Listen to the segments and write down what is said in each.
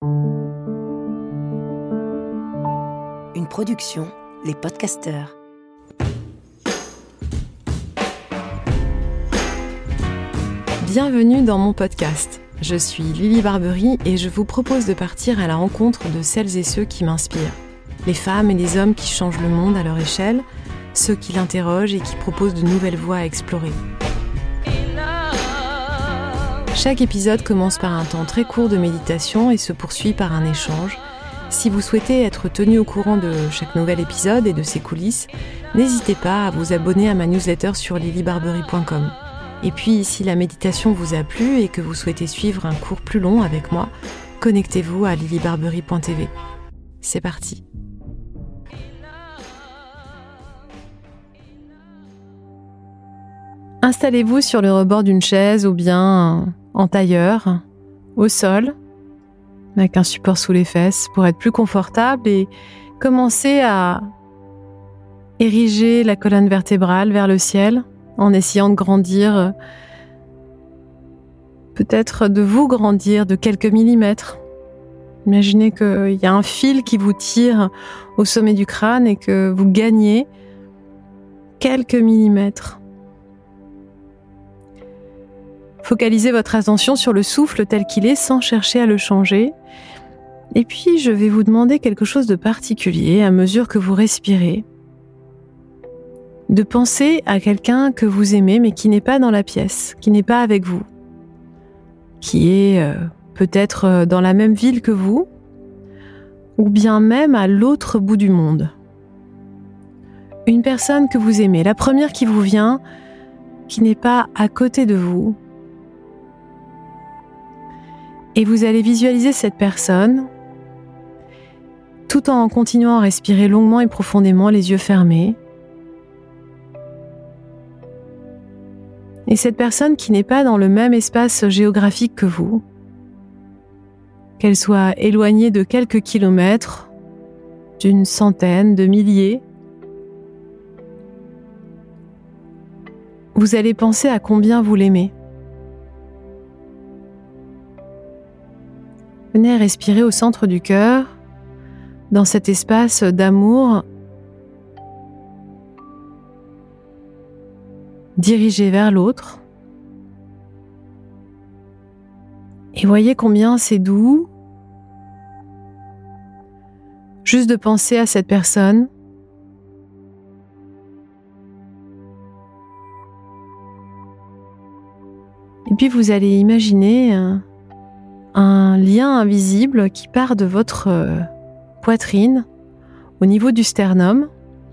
Une production, Les Podcasteurs. Bienvenue dans mon podcast. Je suis Lily Barbery et je vous propose de partir à la rencontre de celles et ceux qui m'inspirent. Les femmes et les hommes qui changent le monde à leur échelle, ceux qui l'interrogent et qui proposent de nouvelles voies à explorer. Chaque épisode commence par un temps très court de méditation et se poursuit par un échange. Si vous souhaitez être tenu au courant de chaque nouvel épisode et de ses coulisses, n'hésitez pas à vous abonner à ma newsletter sur lilybarbery.com. Et puis, si la méditation vous a plu et que vous souhaitez suivre un cours plus long avec moi, connectez-vous à lilybarbery.tv. C'est parti. Installez-vous sur le rebord d'une chaise ou bien en tailleur, au sol, avec un support sous les fesses pour être plus confortable et commencez à ériger la colonne vertébrale vers le ciel en essayant de grandir, peut-être de vous grandir de quelques millimètres. Imaginez qu'il y a un fil qui vous tire au sommet du crâne et que vous gagnez quelques millimètres. Focalisez votre attention sur le souffle tel qu'il est sans chercher à le changer. Et puis, je vais vous demander quelque chose de particulier à mesure que vous respirez. De penser à quelqu'un que vous aimez mais qui n'est pas dans la pièce, qui n'est pas avec vous, qui est peut-être dans la même ville que vous, ou bien même à l'autre bout du monde. Une personne que vous aimez, la première qui vous vient, qui n'est pas à côté de vous. Et vous allez visualiser cette personne tout en continuant à respirer longuement et profondément, les yeux fermés. Et cette personne qui n'est pas dans le même espace géographique que vous, qu'elle soit éloignée de quelques kilomètres, d'une centaine, de milliers, vous allez penser à combien vous l'aimez. Venez respirer au centre du cœur, dans cet espace d'amour, dirigé vers l'autre. Et voyez combien c'est doux, juste de penser à cette personne. Et puis vous allez imaginer un lien invisible qui part de votre poitrine au niveau du sternum,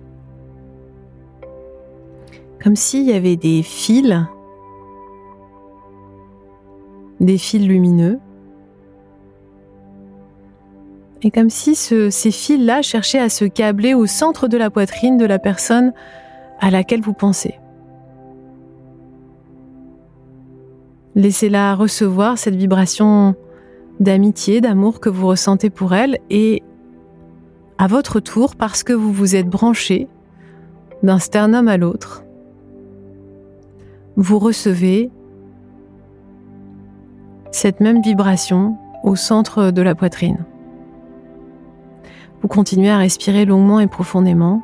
comme s'il y avait des fils lumineux, et comme si ces fils-là cherchaient à se câbler au centre de la poitrine de la personne à laquelle vous pensez. Laissez-la recevoir cette vibration d'amitié, d'amour que vous ressentez pour elle, et à votre tour, parce que vous vous êtes branché d'un sternum à l'autre, vous recevez cette même vibration au centre de la poitrine. Vous continuez à respirer longuement et profondément.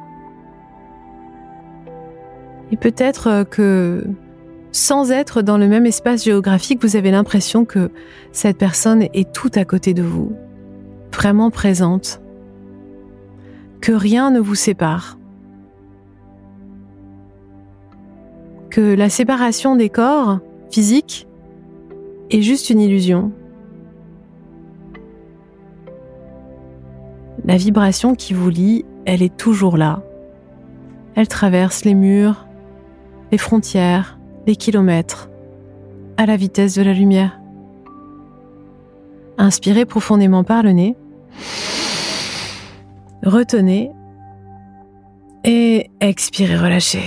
Et peut-être que sans être dans le même espace géographique, vous avez l'impression que cette personne est tout à côté de vous, vraiment présente, que rien ne vous sépare, que la séparation des corps physiques est juste une illusion. La vibration qui vous lie, elle est toujours là. Elle traverse les murs, les frontières, les kilomètres, à la vitesse de la lumière. Inspirez profondément par le nez. Retenez. Et expirez, relâchez.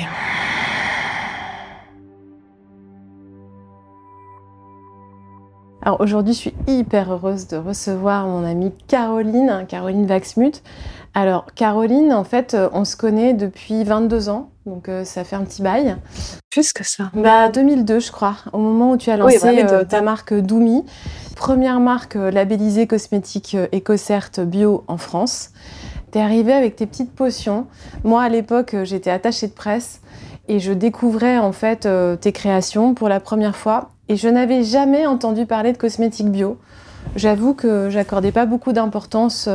Alors aujourd'hui, je suis hyper heureuse de recevoir mon amie Caroline Wachsmuth. Alors Caroline, en fait, on se connaît depuis 22 ans, donc ça fait un petit bail. plus que ça. 2002, je crois, au moment où tu as lancé ta marque Doumi, première marque labellisée cosmétique EcoCert bio en France. T'es arrivée avec tes petites potions. Moi, à l'époque, j'étais attachée de presse et je découvrais en fait tes créations pour la première fois. Et je n'avais jamais entendu parler de cosmétiques bio. J'avoue que j'accordais pas beaucoup d'importance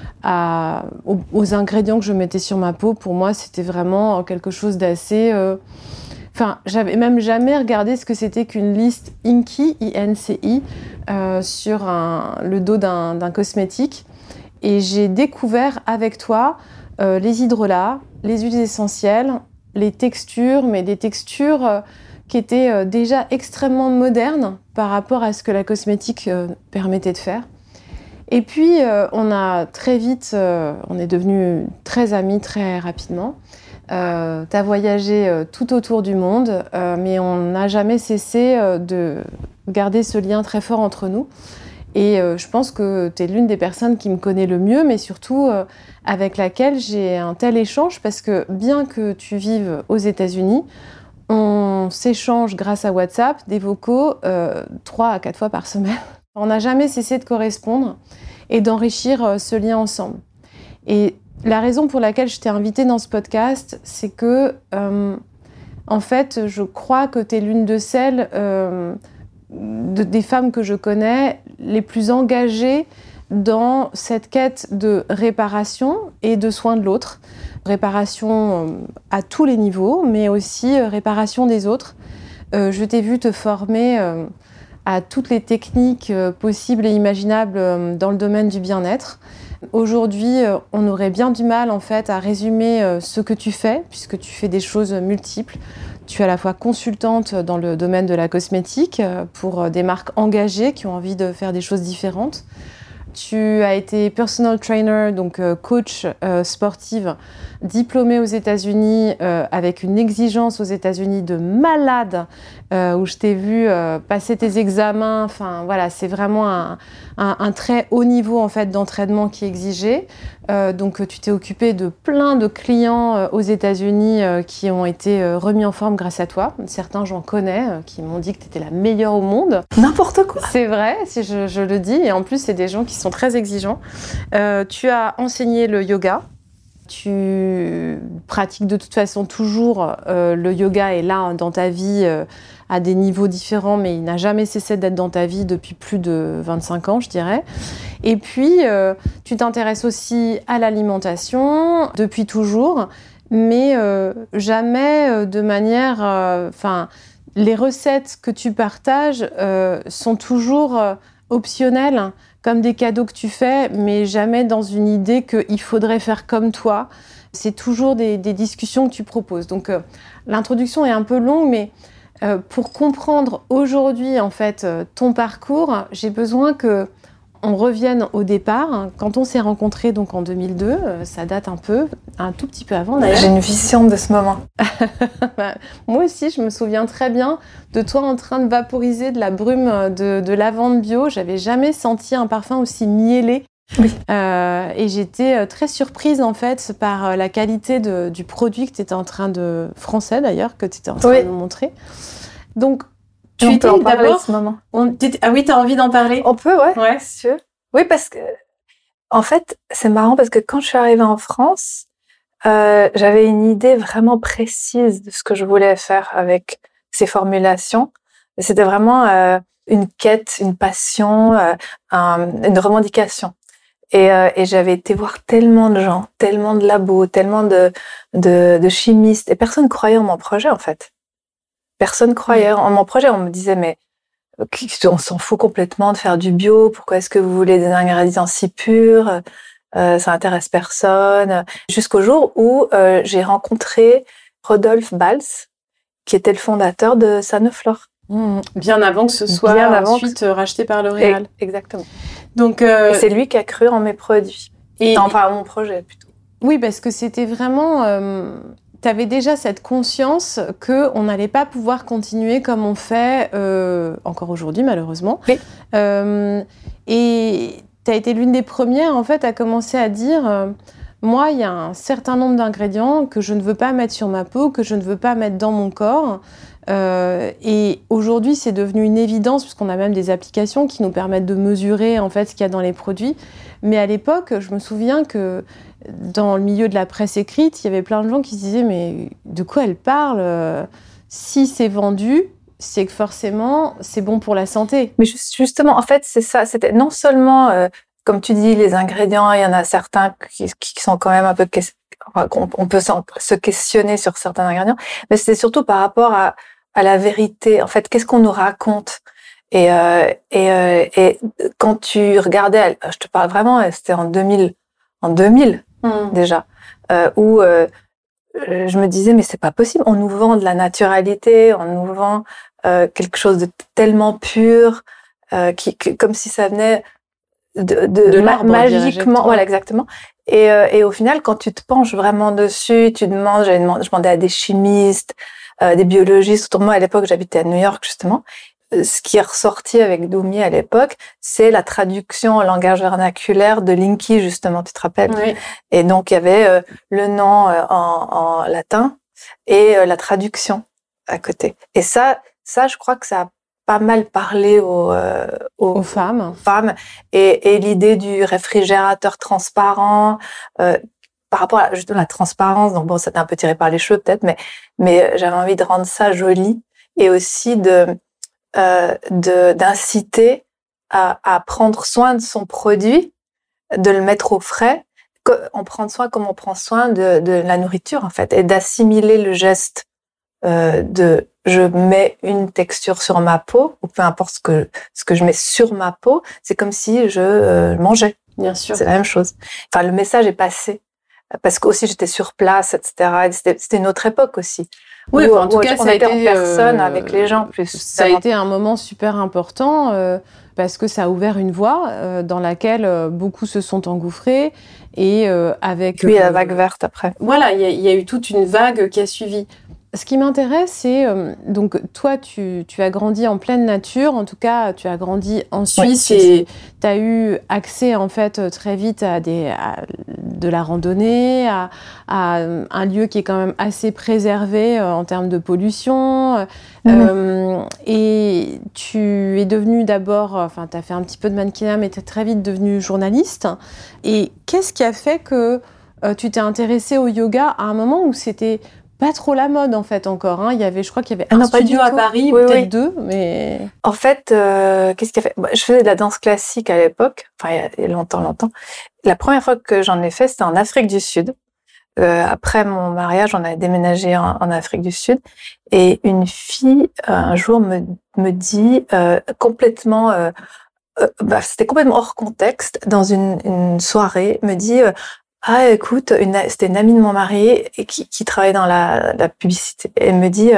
aux ingrédients que je mettais sur ma peau. Pour moi, c'était vraiment quelque chose d'assez... j'avais même jamais regardé ce que c'était qu'une liste INCI, I-N-C-I, sur le dos d'un cosmétique. Et j'ai découvert avec toi les hydrolats, les huiles essentielles, les textures, mais des textures qui étaient déjà extrêmement modernes par rapport à ce que la cosmétique permettait de faire. Et puis, on a très vite, on est devenus très amis très rapidement. T'as voyagé tout autour du monde, mais on n'a jamais cessé de garder ce lien très fort entre nous. Et je pense que t'es l'une des personnes qui me connaît le mieux, mais surtout avec laquelle j'ai un tel échange, parce que bien que tu vives aux États-Unis, on s'échange grâce à WhatsApp des vocaux 3 à 4 fois par semaine. On n'a jamais cessé de correspondre et d'enrichir ce lien ensemble. Et la raison pour laquelle je t'ai invitée dans ce podcast, c'est que, en fait, je crois que tu es l'une de celles des femmes que je connais les plus engagées dans cette quête de réparation et de soin de l'autre. Réparation à tous les niveaux, mais aussi réparation des autres. Je t'ai vu te former à toutes les techniques possibles et imaginables dans le domaine du bien-être. Aujourd'hui, on aurait bien du mal en fait à résumer ce que tu fais, puisque tu fais des choses multiples. Tu es à la fois consultante dans le domaine de la cosmétique pour des marques engagées qui ont envie de faire des choses différentes. Tu as été personal trainer, donc coach sportive, diplômée aux États-Unis avec une exigence aux États-Unis de malade, où je t'ai vu passer tes examens. Enfin voilà, c'est vraiment un très haut niveau en fait d'entraînement qui est exigé. Donc tu t'es occupée de plein de clients aux États-Unis qui ont été remis en forme grâce à toi. Certains, j'en connais, qui m'ont dit que tu étais la meilleure au monde. N'importe quoi. C'est vrai, si je le dis. Et en plus, c'est des gens qui sont très exigeants. Tu as enseigné le yoga. Tu pratiques de toute façon toujours le yoga est là dans ta vie à des niveaux différents, mais il n'a jamais cessé d'être dans ta vie depuis plus de 25 ans, je dirais. Et puis, tu t'intéresses aussi à l'alimentation depuis toujours, mais jamais de manière... les recettes que tu partages sont toujours optionnelles, comme des cadeaux que tu fais, mais jamais dans une idée qu'il faudrait faire comme toi. C'est toujours des discussions que tu proposes. Donc, l'introduction est un peu longue, mais pour comprendre aujourd'hui, en fait, ton parcours, j'ai besoin qu'on revienne au départ. Quand on s'est rencontrés donc en 2002, ça date un tout petit peu avant d'ailleurs. J'ai une vision de ce moment. Moi aussi, je me souviens très bien de toi en train de vaporiser de la brume de lavande bio. J'avais jamais senti un parfum aussi miellé. Oui. Et j'étais très surprise en fait par la qualité du produit que tu étais en train français d'ailleurs, que tu étais en train de nous montrer. Donc, on peut en parler ce moment. Ah oui, tu as envie d'en parler? On peut, ouais. Si tu veux. Oui, parce que, en fait, c'est marrant parce que quand je suis arrivée en France, j'avais une idée vraiment précise de ce que je voulais faire avec ces formulations. C'était vraiment une quête, une passion, une revendication. Et j'avais été voir tellement de gens, tellement de labos, tellement de chimistes, et personne croyait en mon projet, en fait. Personne croyait en mon projet. On me disait, mais on s'en fout complètement de faire du bio. Pourquoi est-ce que vous voulez des ingrédients si purs? Ça intéresse personne. Jusqu'au jour où j'ai rencontré Rodolphe Bals, qui était le fondateur de Sanoflore. Bien avant que ce soit ensuite racheté par L'Oréal. Exactement. Donc, et c'est lui qui a cru en mes produits. Enfin, en mon projet, plutôt. Oui, parce que c'était vraiment... tu avais déjà cette conscience qu'on n'allait pas pouvoir continuer comme on fait encore aujourd'hui, malheureusement. Oui. Et tu as été l'une des premières, en fait, à commencer à dire moi, il y a un certain nombre d'ingrédients que je ne veux pas mettre sur ma peau, que je ne veux pas mettre dans mon corps. Et aujourd'hui, c'est devenu une évidence, puisqu'on a même des applications qui nous permettent de mesurer en fait ce qu'il y a dans les produits. Mais à l'époque, je me souviens que dans le milieu de la presse écrite, il y avait plein de gens qui se disaient « mais de quoi elle parle ? Si c'est vendu, c'est que forcément, c'est bon pour la santé. » Mais justement, en fait, c'est ça. C'était non seulement, comme tu dis, les ingrédients, il y en a certains qui sont quand même un peu... on peut se questionner sur certains ingrédients, mais c'est surtout par rapport à la vérité. En fait, qu'est-ce qu'on nous raconte ? Et quand tu regardais, je te parle vraiment, c'était en 2000 déjà, où je me disais mais c'est pas possible, on nous vend de la naturalité, on nous vend quelque chose de tellement pur, comme si ça venait de magiquement, voilà exactement. Et au final, quand tu te penches vraiment dessus, je demandais à des chimistes, des biologistes. Autour de moi, à l'époque, j'habitais à New York justement. Ce qui est ressorti avec Doumbia à l'époque, c'est la traduction en langage vernaculaire de Linky, justement, tu te rappelles? Oui. Et donc, il y avait le nom en latin et la traduction à côté. Et ça, je crois que ça a pas mal parlé aux femmes. Et l'idée du réfrigérateur transparent, par rapport à justement la transparence, donc bon, ça t'a un peu tiré par les cheveux peut-être, mais j'avais envie de rendre ça joli et aussi d'inciter à prendre soin de son produit, de le mettre au frais, on prend soin comme on prend soin de la nourriture en fait, et d'assimiler le geste de je mets une texture sur ma peau, ou peu importe ce que je mets sur ma peau, c'est comme si je mangeais. Bien sûr. C'est la même chose. Enfin, le message est passé. Parce qu'aussi j'étais sur place, etc. C'était une autre époque aussi. Oui, en tout cas, on était en personne avec les gens plus. Ça a été un moment super important parce que ça a ouvert une voie dans laquelle beaucoup se sont engouffrés et avec. Puis la vague verte après. Voilà, il y a eu toute une vague qui a suivi. Ce qui m'intéresse, c'est donc toi, tu as grandi en pleine nature. En tout cas, tu as grandi en Suisse et tu as eu accès en fait très vite à de la randonnée, à un lieu qui est quand même assez préservé en termes de pollution. Et tu es devenue d'abord, enfin, tu as fait un petit peu de mannequinat, mais tu es très vite devenue journaliste. Et qu'est-ce qui a fait que tu t'es intéressée au yoga à un moment où c'était pas trop la mode en fait encore, hein. Je crois qu'il y avait un studio à Paris, peut-être deux, mais... En fait, qu'est-ce qu'il a fait ? Je faisais de la danse classique à l'époque, enfin il y a longtemps. La première fois que j'en ai fait, c'était en Afrique du Sud. Après mon mariage, on a déménagé en Afrique du Sud. Et une fille, un jour, me dit complètement... c'était complètement hors contexte, dans une soirée, me dit... Ah, écoute, c'était une amie de mon mari et qui travaillait dans la publicité. Elle me dit,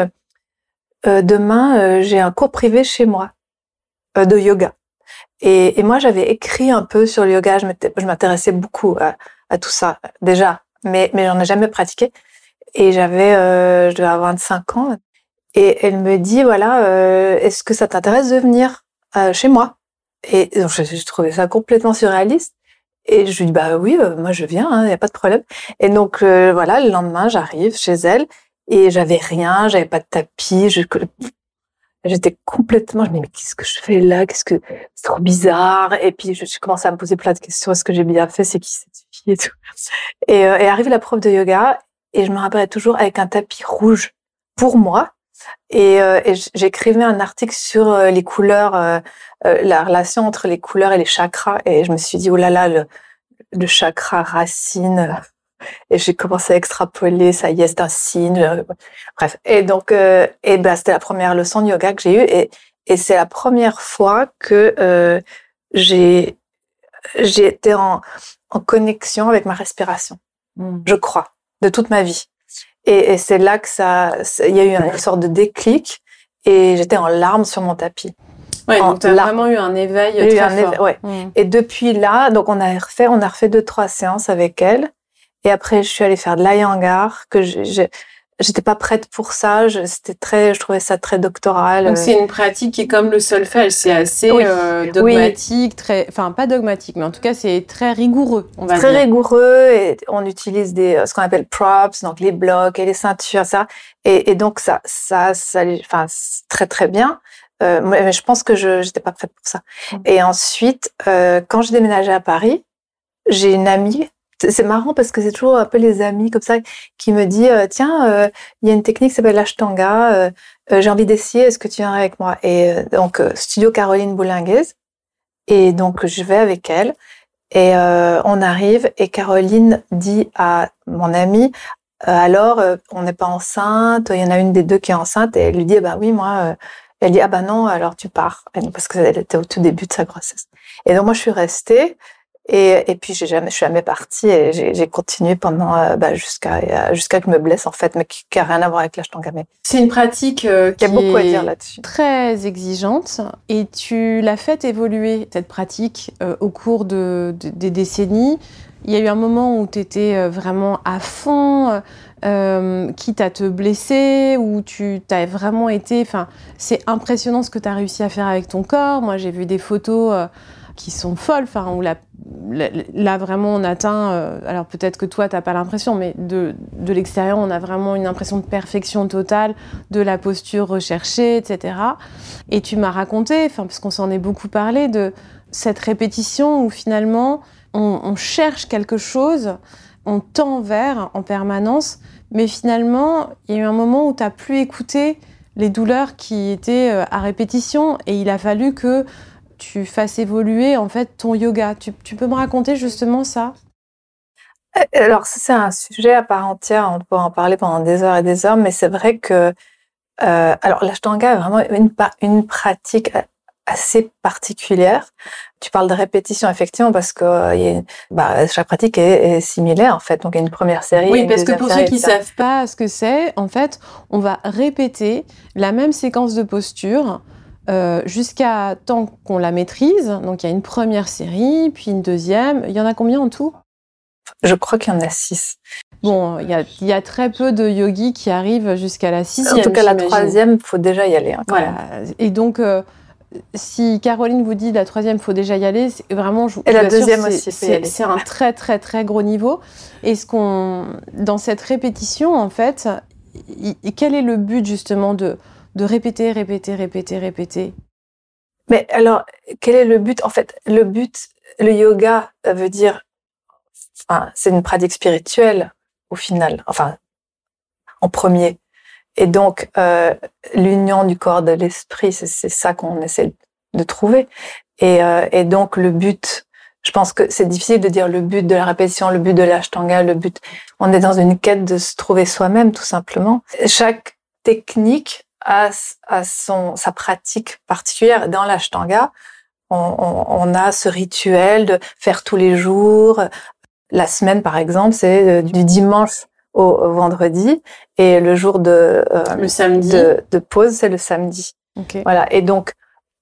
demain, j'ai un cours privé chez moi, de yoga. Et moi, j'avais écrit un peu sur le yoga. Je m'intéressais beaucoup à tout ça, déjà. Mais j'en ai jamais pratiqué. Et je devais avoir 25 ans. Et elle me dit, voilà, est-ce que ça t'intéresse de venir chez moi? Et donc, je trouvais ça complètement surréaliste. Et je lui dis, bah oui, moi je viens, hein, y a pas de problème. Et donc, voilà, le lendemain, j'arrive chez elle et j'avais rien, j'avais pas de tapis, j'étais complètement, je me dis, mais qu'est-ce que je fais là? C'est trop bizarre. Et puis, je commençais à me poser plein de questions. Est-ce que j'ai bien fait? C'est qui cette fille et tout? Et arrive la prof de yoga et je me rappelle toujours avec un tapis rouge pour moi. Et j'écrivais un article sur les couleurs, la relation entre les couleurs et les chakras. Et je me suis dit, oh là là, le chakra racine. Et j'ai commencé à extrapoler, ça y est, c'est un signe. Bref. Et donc, c'était la première leçon de yoga que j'ai eue. Et c'est la première fois que j'ai été en connexion avec ma respiration, je crois, de toute ma vie. Et c'est là que il y a eu une sorte de déclic et j'étais en larmes sur mon tapis. Ouais, donc tu as vraiment eu un éveil très fort. Ouais. Et depuis là, donc on a refait 2-3 séances avec elle. Et après, je suis allée faire de l'iyengar, que j'étais pas prête pour ça. Je trouvais ça très doctoral. Donc c'est une pratique qui est comme le solfège, c'est assez dogmatique, pas dogmatique, mais en tout cas c'est très rigoureux, on va dire. Très rigoureux, et on utilise ce qu'on appelle props, donc les blocs et les ceintures, ça. Et donc ça, c'est très très bien. Mais je pense que j'étais pas prête pour ça. Et ensuite, quand j'ai déménagé à Paris, j'ai une amie. C'est marrant parce que c'est toujours un peu les amis comme ça qui me dit tiens, il y a une technique qui s'appelle l'ashtanga, j'ai envie d'essayer, est-ce que tu viens avec moi? Et donc studio Caroline Boulinguez, et donc je vais avec elle, et on arrive, et Caroline dit à mon amie alors on n'est pas enceinte, il y en a une des deux qui est enceinte, et elle lui dit bah oui, moi elle dit ah bah non, alors tu pars, parce qu'elle était au tout début de sa grossesse. Et donc moi je suis restée. Et puis je suis jamais partie, et j'ai continué pendant jusqu'à que je me blesse, en fait, mais qui a rien à voir avec l'ashtanga. C'est une pratique qui a beaucoup à dire là-dessus. Très exigeante, et tu l'as fait évoluer, cette pratique, au cours des décennies. Il y a eu un moment où tu étais vraiment à fond, quitte à te blesser, où tu t'as vraiment été... c'est impressionnant ce que tu as réussi à faire avec ton corps. Moi, j'ai vu des photos qui sont folles, où là vraiment on atteint, alors peut-être que toi t'as pas l'impression, mais de l'extérieur on a vraiment une impression de perfection totale, de la posture recherchée, etc. Et tu m'as raconté, parce qu'on s'en est beaucoup parlé, de cette répétition où finalement on cherche quelque chose, on tend vers en permanence, mais finalement il y a eu un moment où t'as plus écouté les douleurs qui étaient à répétition, et il a fallu que tu fasses évoluer en fait ton yoga. Tu peux me raconter justement ça? Alors ça, c'est un sujet à part entière, on peut en parler pendant des heures et des heures, mais c'est vrai que alors l'ashtanga est vraiment une pratique assez particulière. Tu parles de répétition, effectivement, parce que chaque pratique est similaire en fait. Donc il y a une première série. Oui, parce que pour ceux qui savent pas ce que c'est, en fait, on va répéter la même séquence de posture jusqu'à temps qu'on la maîtrise. Donc il y a une première série, puis une deuxième. Il y en a combien en tout? Je crois qu'il y en a 6. Bon, il y a très peu de yogis qui arrivent jusqu'à la 6e. En tout cas, la 3e, il faut déjà y aller. Voilà. Et donc, si Caroline vous dit la 3e, il faut déjà y aller, c'est vraiment... Et la 2e aussi, c'est un très, très, très gros niveau. Et dans cette répétition, en fait, quel est le but, justement, de répéter? Mais alors, quel est le but? En fait, le yoga veut dire... c'est une pratique spirituelle, au final. En premier. Et donc, l'union du corps et de l'esprit, c'est ça qu'on essaie de trouver. Et donc, le but... Je pense que c'est difficile de dire le but de la répétition, le but de l'ashtanga, le but... On est dans une quête de se trouver soi-même, tout simplement. Chaque technique a sa pratique particulière. Dans l'ashtanga, on a ce rituel de faire tous les jours. La semaine, par exemple, c'est du dimanche au vendredi, et le jour le samedi de pause, c'est le samedi. Okay. Voilà. Et donc,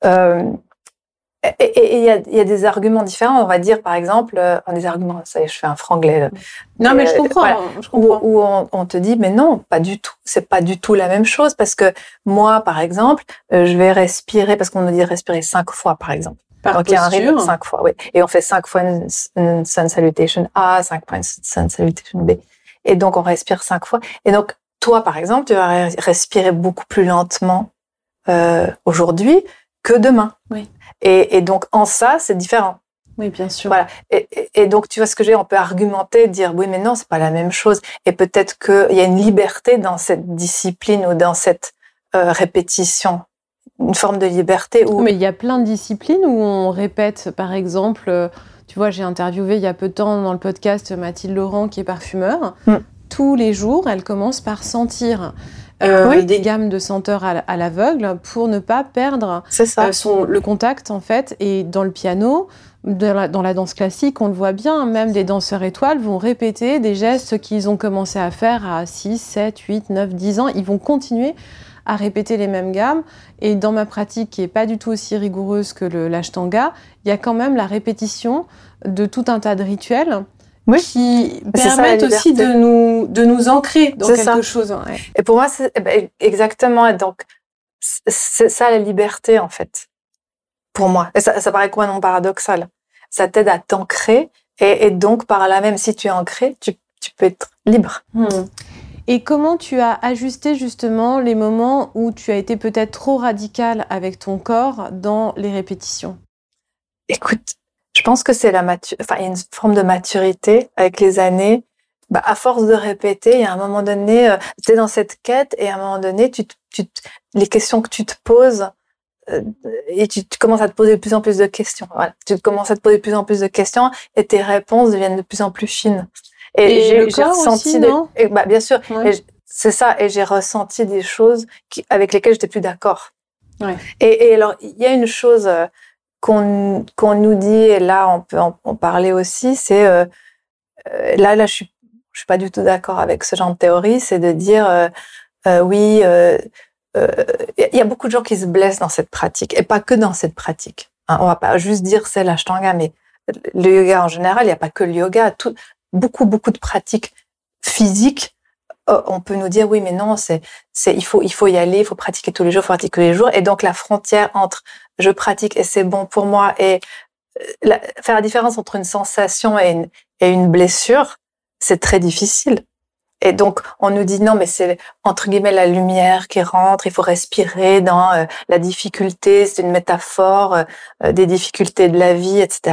et il y a des arguments différents. On va dire, par exemple, des arguments. Ça y est, je fais un franglais. Non, mais je comprends. Voilà, où on te dit, mais non, pas du tout. C'est pas du tout la même chose, parce que moi, par exemple, je vais respirer, parce qu'on nous dit respirer 5 fois, par exemple. Donc, il y a un rythme de 5 fois, oui. Et on fait 5 fois une sun salutation A, 5 fois une sun salutation B. Et donc, on respire 5 fois. Et donc, toi, par exemple, tu vas respirer beaucoup plus lentement aujourd'hui que demain. Oui. Et donc, en ça, c'est différent. Oui, bien sûr. Voilà. Et donc, tu vois ce que j'ai, on peut argumenter, dire, oui, mais non, c'est pas la même chose. Et peut-être qu'il y a une liberté dans cette discipline ou dans cette répétition. Une forme de liberté où... Mais il y a plein de disciplines où on répète, par exemple, tu vois, j'ai interviewé il y a peu de temps dans le podcast Mathilde Laurent, qui est parfumeur. Tous les jours, elle commence par sentir des gammes de senteurs à l'aveugle pour ne pas perdre le contact, en fait. Et dans le piano, dans la danse classique, on le voit bien, même des danseurs étoiles vont répéter des gestes qu'ils ont commencé à faire à 6, 7, 8, 9, 10 ans. Ils vont continuer à répéter les mêmes gammes. Et dans ma pratique, qui n'est pas du tout aussi rigoureuse que l'ashtanga, il y a quand même la répétition de tout un tas de rituels qui permettent aussi de nous ancrer dans quelque chose. Ouais. Et pour moi, c'est exactement. Et donc, c'est ça la liberté, en fait. Pour moi. Et ça paraît complètement paradoxal. Ça t'aide à t'ancrer. Et donc, par là même, si tu es ancré, tu peux être libre. Et comment tu as ajusté justement les moments où tu as été peut-être trop radical avec ton corps dans les répétitions? Écoute, je pense que c'est il y a une forme de maturité avec les années. À force de répéter, il y a un moment donné, tu es dans cette quête et à un moment donné, les questions que tu te poses, et tu commences à te poser de plus en plus de questions. Voilà. Tu commences à te poser de plus en plus de questions et tes réponses deviennent de plus en plus fines. Et j'ai ressenti aussi, non? Bien sûr, ouais. c'est ça. Et j'ai ressenti des choses avec lesquelles j'étais plus d'accord. Ouais. Et alors, il y a une chose qu'on nous dit, et là on peut en parler aussi, c'est là je suis pas du tout d'accord avec ce genre de théorie, c'est de dire oui. Il y a beaucoup de gens qui se blessent dans cette pratique, et pas que dans cette pratique. Hein, on va pas juste dire c'est l'ashtanga, mais le yoga en général, il n'y a pas que le yoga. Beaucoup de pratiques physiques, on peut nous dire oui, mais non, il faut y aller, il faut pratiquer tous les jours, et donc la frontière entre je pratique et c'est bon pour moi et faire la différence entre une sensation et une blessure, c'est très difficile. Et donc, on nous dit non, mais c'est entre guillemets la lumière qui rentre, il faut respirer dans la difficulté, c'est une métaphore des difficultés de la vie, etc.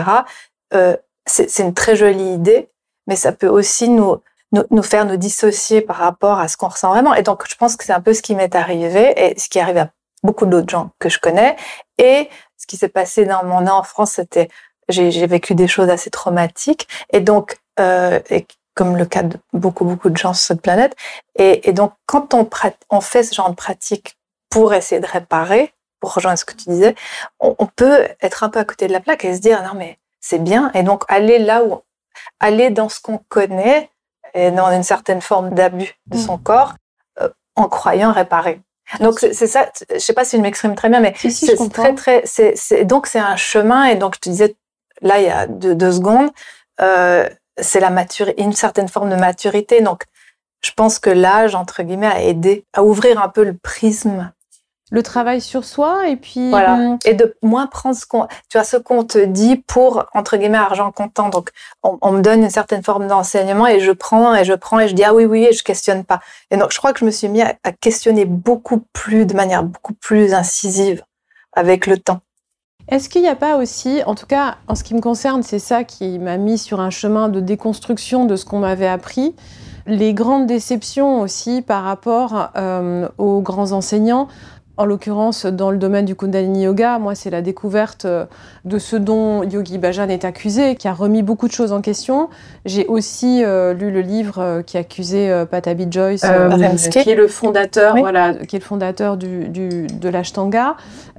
C'est une très jolie idée, mais ça peut aussi nous faire nous dissocier par rapport à ce qu'on ressent vraiment. Et donc, je pense que c'est un peu ce qui m'est arrivé et ce qui arrive à beaucoup d'autres gens que je connais. Et ce qui s'est passé dans mon enfance, c'était j'ai vécu des choses assez traumatiques et donc comme le cas de beaucoup de gens sur cette planète. Et donc, quand on fait ce genre de pratique pour essayer de réparer, pour rejoindre ce que tu disais, on peut être un peu à côté de la plaque et se dire non mais c'est bien. Et donc aller dans ce qu'on connaît et dans une certaine forme d'abus de son corps en croyant réparer. Donc c'est ça. Je sais pas si je m'exprime très bien, mais si, c'est donc c'est un chemin. Et donc je te disais là il y a deux secondes. C'est une certaine forme de maturité. Donc, je pense que l'âge, entre guillemets, a aidé à ouvrir un peu le prisme. Le travail sur soi, et puis... Voilà. Et de moins prendre ce qu'on te dit pour, entre guillemets, argent comptant. Donc, on me donne une certaine forme d'enseignement et je prends et je dis, ah oui, et je questionne pas. Et donc, je crois que je me suis mis à questionner de manière beaucoup plus incisive avec le temps. Est-ce qu'il n'y a pas aussi, en tout cas, en ce qui me concerne, c'est ça qui m'a mis sur un chemin de déconstruction de ce qu'on m'avait appris, les grandes déceptions aussi par rapport aux grands enseignants. En l'occurrence, dans le domaine du Kundalini Yoga, moi, c'est la découverte de ce dont Yogi Bhajan est accusé, qui a remis beaucoup de choses en question. J'ai aussi lu le livre qui accusait Pattabhi Jois, qui est le fondateur, qui est le fondateur de l'Ashtanga.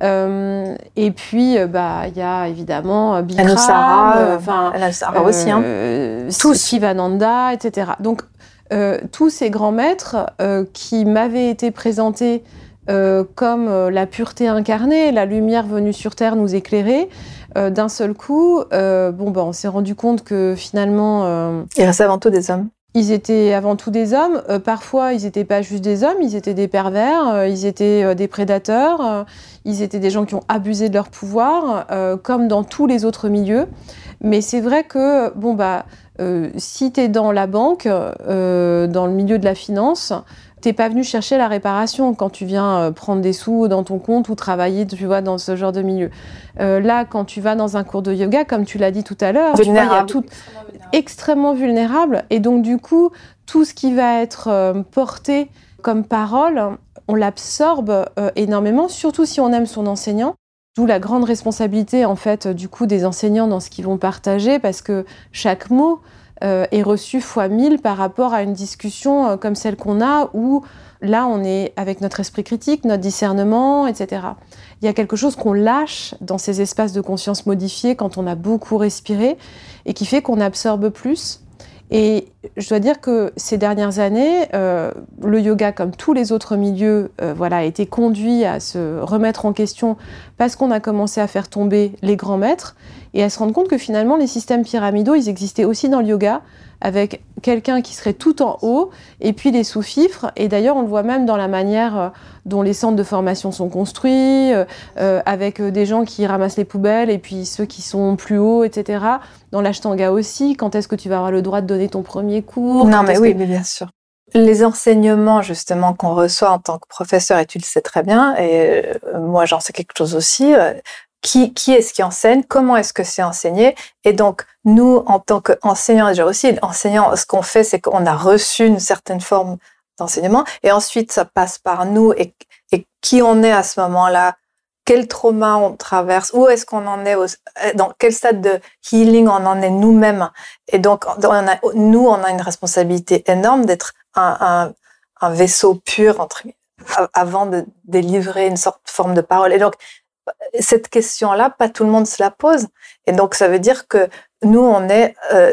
Et puis, il y a évidemment Bikram, Anusara aussi, Sivananda, etc. Donc, tous ces grands maîtres qui m'avaient été présentés comme la pureté incarnée, la lumière venue sur Terre nous éclairer, d'un seul coup, on s'est rendu compte que finalement... Ils restaient avant tout des hommes. Ils étaient avant tout des hommes. Parfois, ils n'étaient pas juste des hommes, ils étaient des pervers, ils étaient des prédateurs, ils étaient des gens qui ont abusé de leur pouvoir, comme dans tous les autres milieux. Mais c'est vrai que, si tu es dans la banque, dans le milieu de la finance, t'es pas venu chercher la réparation quand tu viens prendre des sous dans ton compte ou travailler, tu vois, dans ce genre de milieu. Là, quand tu vas dans un cours de yoga, comme tu l'as dit tout à l'heure, il y a tout extrêmement vulnérable. Et donc, du coup, tout ce qui va être porté comme parole, on l'absorbe énormément, surtout si on aime son enseignant. D'où la grande responsabilité, en fait, du coup, des enseignants dans ce qu'ils vont partager, parce que chaque mot est reçu fois 1000 par rapport à une discussion comme celle qu'on a, où là, on est avec notre esprit critique, notre discernement, etc. Il y a quelque chose qu'on lâche dans ces espaces de conscience modifiés quand on a beaucoup respiré et qui fait qu'on absorbe plus. Et je dois dire que ces dernières années, le yoga, comme tous les autres milieux, a été conduit à se remettre en question parce qu'on a commencé à faire tomber les grands maîtres et à se rendre compte que finalement, les systèmes pyramidaux, ils existaient aussi dans le yoga, avec quelqu'un qui serait tout en haut, et puis les sous-fifres. Et d'ailleurs, on le voit même dans la manière dont les centres de formation sont construits, avec des gens qui ramassent les poubelles, et puis ceux qui sont plus hauts, etc. Dans l'ashtanga aussi, quand est-ce que tu vas avoir le droit de donner ton premier cours? Non, mais oui, mais bien sûr. Les enseignements, justement, qu'on reçoit en tant que professeur, et tu le sais très bien, et moi, j'en sais quelque chose aussi, qui est-ce qui enseigne, comment est-ce que c'est enseigné, et donc nous en tant qu'enseignants déjà aussi, enseignants, ce qu'on fait c'est qu'on a reçu une certaine forme d'enseignement et ensuite ça passe par nous et qui on est à ce moment-là, quel trauma on traverse, où est-ce qu'on en est, dans quel stade de healing on en est nous-mêmes, et donc on a une responsabilité énorme d'être un vaisseau pur avant de délivrer une sorte de forme de parole, et donc cette question-là, pas tout le monde se la pose. Et donc, ça veut dire que nous, on est...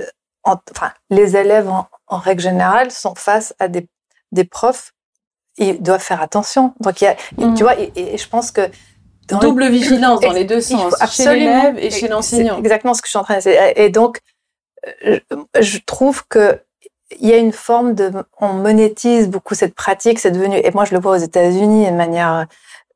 les élèves, en règle générale, sont face à des profs. Ils doivent faire attention. Donc, tu vois, et je pense que... Double vigilance dans les deux sens, chez l'élève et chez l'enseignant. C'est exactement ce que je suis en train de dire. Et donc, je trouve que il y a une forme on monétise beaucoup cette pratique, c'est devenu... Et moi, je le vois aux États-Unis de manière...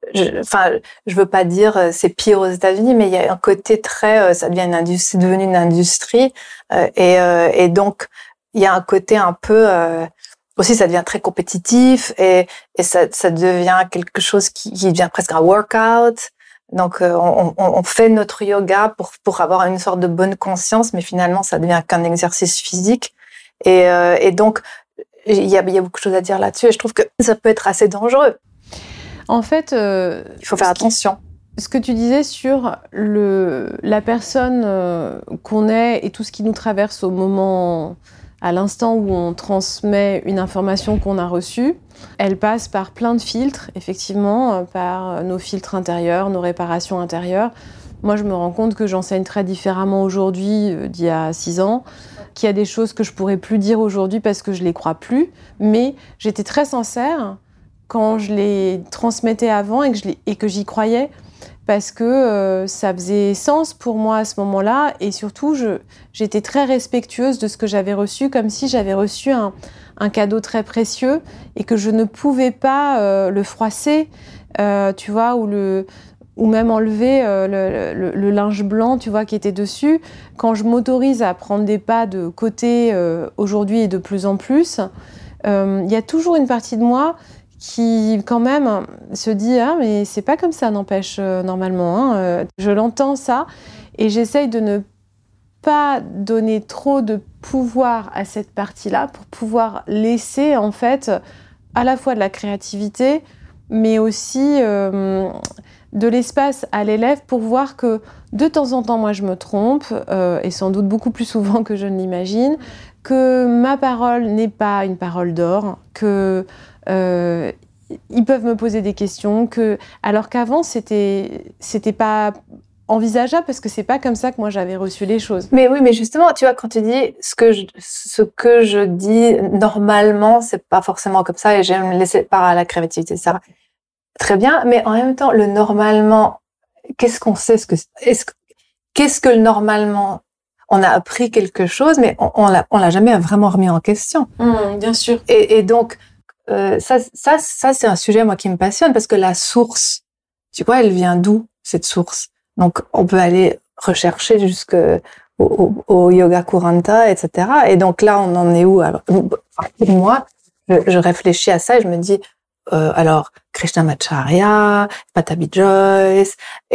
je veux pas dire c'est pire aux États-Unis, mais il y a un côté très, ça devient une industrie, c'est devenu une industrie, et donc il y a un côté un peu aussi, ça devient très compétitif et ça devient quelque chose qui devient presque un workout. Donc on fait notre yoga pour avoir une sorte de bonne conscience, mais finalement ça devient qu'un exercice physique, et donc il y a beaucoup de choses à dire là-dessus, et je trouve que ça peut être assez dangereux. En fait, il faut faire attention. Ce que tu disais sur la personne qu'on est et tout ce qui nous traverse au moment, à l'instant où on transmet une information qu'on a reçue, elle passe par plein de filtres, effectivement, par nos filtres intérieurs, nos réparations intérieures. Moi, je me rends compte que j'enseigne très différemment aujourd'hui d'il y a 6 ans, qu'il y a des choses que je pourrais plus dire aujourd'hui parce que je les crois plus, mais j'étais très sincère quand je les transmettais avant et que j'y croyais, parce que ça faisait sens pour moi à ce moment-là, et surtout j'étais très respectueuse de ce que j'avais reçu, comme si j'avais reçu un cadeau très précieux et que je ne pouvais pas le froisser, tu vois, ou même enlever le linge blanc, tu vois, qui était dessus. Quand je m'autorise à prendre des pas de côté aujourd'hui et de plus en plus, il y a toujours une partie de moi qui, quand même, se dit « Ah, mais c'est pas comme ça, n'empêche, normalement. Hein. » Je l'entends, ça, et j'essaye de ne pas donner trop de pouvoir à cette partie-là pour pouvoir laisser, en fait, à la fois de la créativité, mais aussi de l'espace à l'élève pour voir que, de temps en temps, moi, je me trompe, et sans doute beaucoup plus souvent que je ne l'imagine, que ma parole n'est pas une parole d'or, que ils peuvent me poser des questions, alors qu'avant c'était pas envisageable parce que c'est pas comme ça que moi j'avais reçu les choses. Mais oui, mais justement, tu vois, quand tu dis ce que je dis normalement, c'est pas forcément comme ça, et j'aime laisser part à la créativité, ça très bien, mais en même temps, le normalement, qu'est-ce qu'on sait, qu'est-ce que le normalement? On a appris quelque chose, mais on l'a jamais vraiment remis en question. Bien sûr. Et donc, ça, c'est un sujet, moi, qui me passionne, parce que la source, tu vois, elle vient d'où, cette source? Donc, on peut aller rechercher au Yoga Kuranta, etc. Et donc là, on en est où? Alors, pour moi, je réfléchis à ça et je me dis, alors, Krishnamacharya, Patabi Joyce,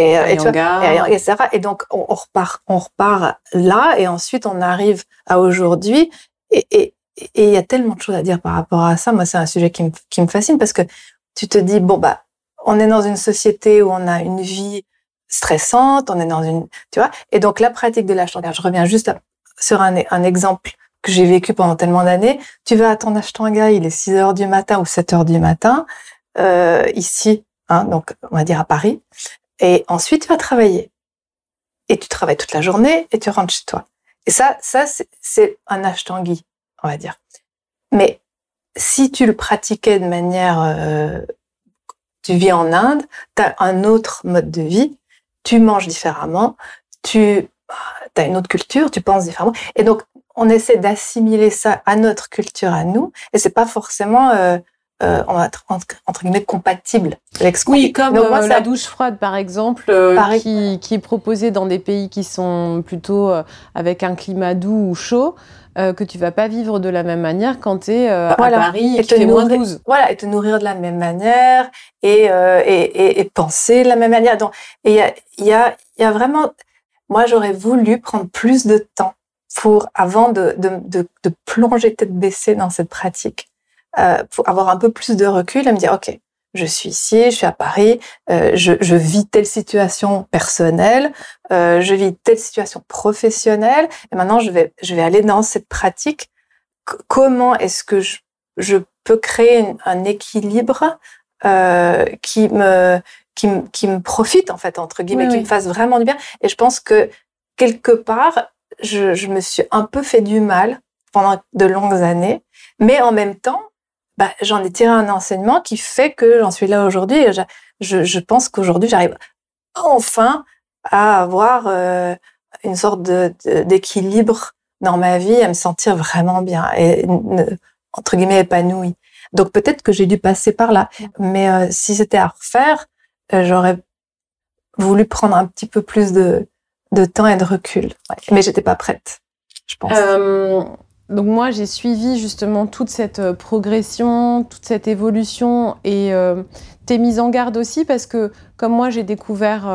etc. Et donc, on repart là, et ensuite, on arrive à aujourd'hui, et il y a tellement de choses à dire par rapport à ça. Moi, c'est un sujet qui me fascine, parce que tu te dis, bon, bah, on est dans une société où on a une vie stressante, on est dans tu vois, et donc la pratique de l'ashtanga, je reviens juste sur un exemple que j'ai vécu pendant tellement d'années. Tu vas à ton ashtanga, il est 6h du matin ou 7h du matin, ici, hein, donc on va dire à Paris, et ensuite tu vas travailler. Et tu travailles toute la journée et tu rentres chez toi. Et ça c'est un ashtangi, on va dire. Mais si tu le pratiquais de manière... tu vis en Inde, tu as un autre mode de vie, tu manges différemment, tu as une autre culture, tu penses différemment. Et donc, on essaie d'assimiler ça à notre culture, à nous, et c'est pas forcément... on va être entre guillemets compatible avec ce qu'on Oui, comme donc, moi, la douche froide, par exemple, qui est proposée dans des pays qui sont plutôt avec un climat doux ou chaud, que tu vas pas vivre de la même manière quand tu es à Paris et qu'il fait moins 12. Voilà, et te nourrir de la même manière et penser de la même manière. Donc, et il y a vraiment... Moi, j'aurais voulu prendre plus de temps avant de plonger tête baissée dans cette pratique. Pour avoir un peu plus de recul et me dire, OK, je suis ici, je suis à Paris, je vis telle situation personnelle, je vis telle situation professionnelle, et maintenant je vais aller dans cette pratique. Comment est-ce que je peux créer un équilibre qui me profite, en fait, entre guillemets, qui me fasse vraiment du bien. Et je pense que, quelque part, je me suis un peu fait du mal pendant de longues années, mais en même temps, j'en ai tiré un enseignement qui fait que j'en suis là aujourd'hui. Et je pense qu'aujourd'hui, j'arrive enfin à avoir une sorte d'équilibre dans ma vie, à me sentir vraiment bien et entre guillemets épanouie. Donc peut-être que j'ai dû passer par là, mais si c'était à refaire, j'aurais voulu prendre un petit peu plus de temps et de recul. Ouais. Mais j'étais pas prête, je pense. Donc moi, j'ai suivi justement toute cette progression, toute cette évolution et t'es mise en garde aussi parce que comme moi, j'ai découvert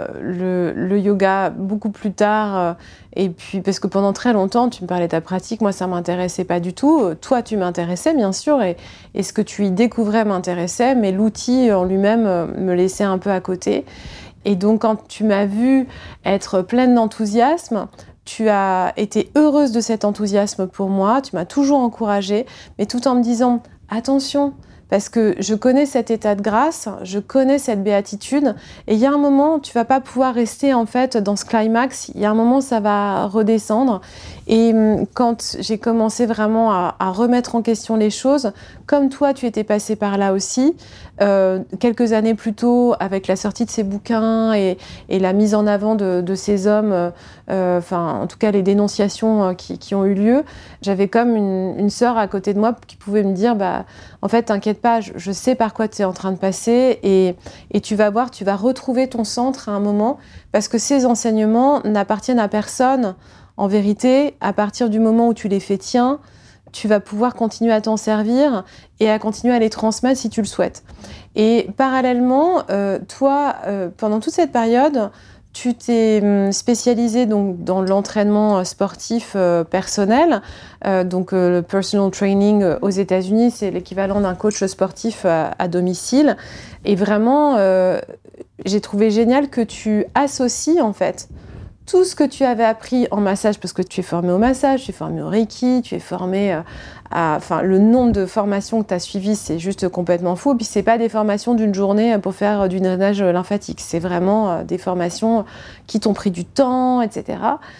le yoga beaucoup plus tard et puis parce que pendant très longtemps, tu me parlais de ta pratique, moi, ça m'intéressait pas du tout. Toi, tu m'intéressais, bien sûr, et ce que tu y découvrais m'intéressait, mais l'outil en lui-même me laissait un peu à côté. Et donc, quand tu m'as vue être pleine d'enthousiasme, tu as été heureuse de cet enthousiasme pour moi, tu m'as toujours encouragée, mais tout en me disant « Attention !» parce que je connais cet état de grâce, je connais cette béatitude, et il y a un moment, tu vas pas pouvoir rester en fait dans ce climax, il y a un moment, ça va redescendre. Et quand j'ai commencé vraiment à remettre en question les choses, comme toi, tu étais passée par là aussi, quelques années plus tôt, avec la sortie de ces bouquins et la mise en avant de ces hommes, enfin, en tout cas, les dénonciations qui ont eu lieu, j'avais comme une sœur à côté de moi qui pouvait me dire, en fait, t'inquiète pas, je sais par quoi tu es en train de passer et tu vas voir, tu vas retrouver ton centre à un moment parce que ces enseignements n'appartiennent à personne. En vérité, à partir du moment où tu les fais tiens, tu vas pouvoir continuer à t'en servir et à continuer à les transmettre si tu le souhaites. Et parallèlement, toi, pendant toute cette période, tu t'es spécialisée donc dans l'entraînement sportif personnel, donc le personal training aux États-Unis, c'est l'équivalent d'un coach sportif à domicile. Et vraiment, j'ai trouvé génial que tu associes en fait tout ce que tu avais appris en massage, parce que tu es formée au massage, tu es formée au Reiki, tu es formée enfin, le nombre de formations que tu as suivies, c'est juste complètement fou. Puis, c'est pas des formations d'une journée pour faire du drainage lymphatique. C'est vraiment des formations qui t'ont pris du temps, etc.